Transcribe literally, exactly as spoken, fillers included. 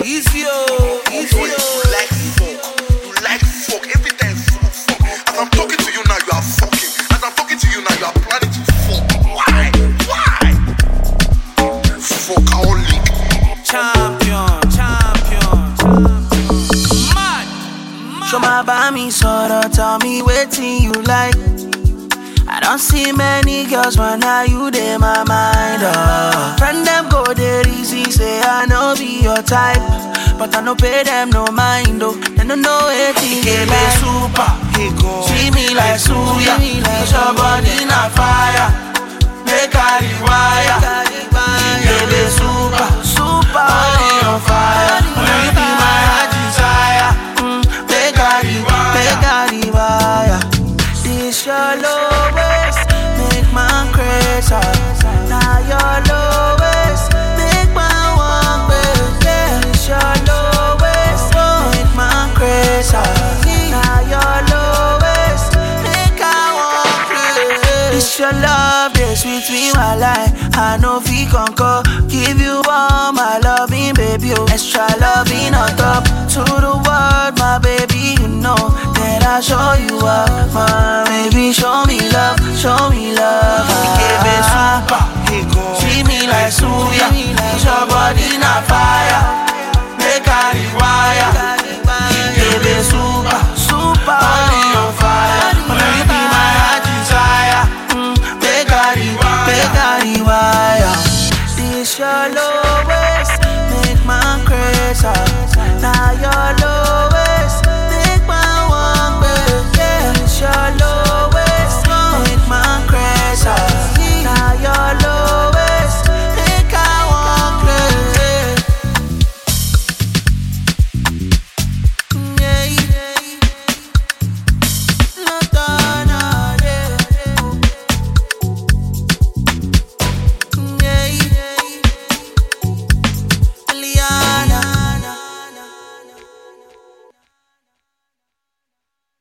Easy, oh, easy, You like fuck. You like fuck. Every time fuck, fuck. As I'm talking to you now, you are fucking. As I'm talking to you now, you are planning to fuck. Why? Why? Fuckaholic. Champion, champion, champion. Mad, mad. Show my bami sorrow, tell me waiting you like. I don't see many girls, but now you dey my mind. Oh. Friend them go there easy, say I know be your type, but I no pay them no mind. Oh, they don't know anything. Give me super, see me like suya. Cause your body na fire, make I rewire. Give me super, super, body on fire. You be my heart desire. Mm, make I rewire, make I rewire. This your lowest, make man crazy. Now your lowest, make man want better. This your lowest, make man crazy. Now your lowest, make I want better. This your love, they sweet me my life. I know fi conquer, give you all my loving, baby. Oh, extra loving on top to the world, my baby. You know that I show you up, my baby. Show me love, show me love. Give me super, treat me like suya. Cause your body na fire, make I rewire. Give me super, super, body on fire. You be my heart desire. Mm, make I rewire, make I rewire. This your lowest, make man crazy. Now your lowest, make man want better. This your lowest, make man crazy.